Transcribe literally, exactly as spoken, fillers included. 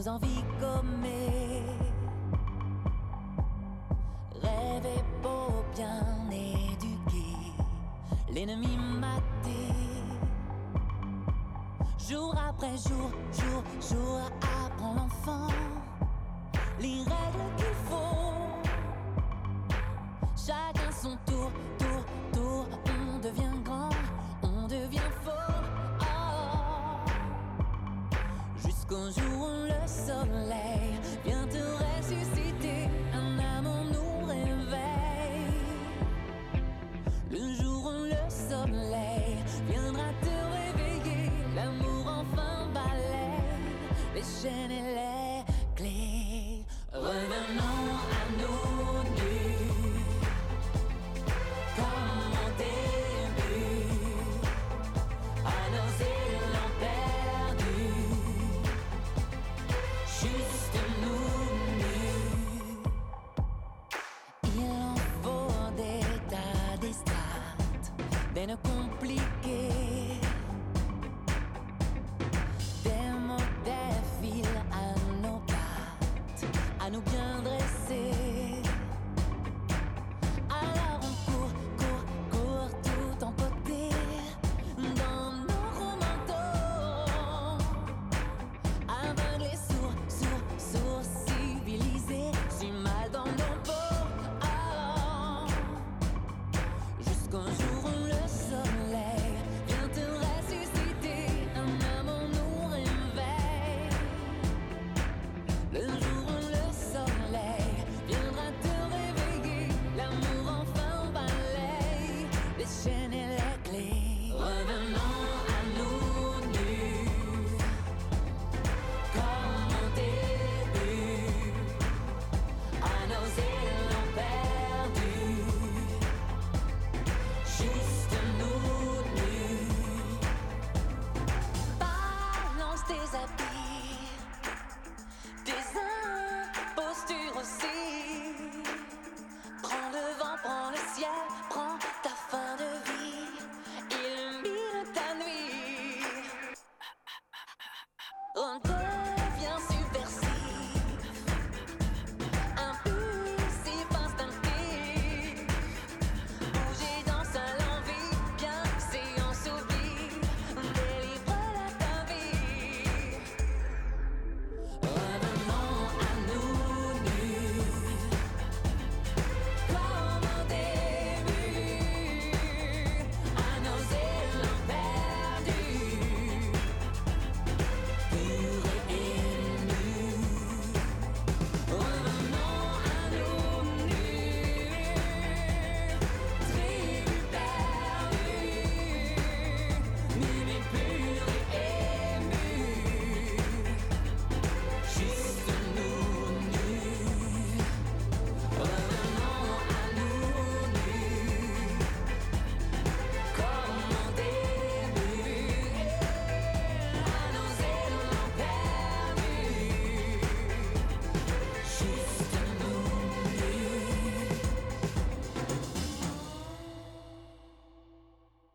des envies gommées. Rêver beau, bien éduqué, l'ennemi maté. Jour après jour, jour, jour, apprend l'enfant les règles qu'il faut. Chacun son tour, tour, tour, on devient grand, on devient fort. Oh. Jusqu'au jour où le soleil vient te ressusciter, un amour nous réveille. Le jour où le soleil viendra te réveiller, l'amour enfin balaye les chaînes et les clés. Revenons à nous nus, comme au début, à nos élans perdus, juste nous nus. Il en faut des tas, des strates, des nœuds compliqués, des mots, des fils à nos pattes, à nous bien dresser.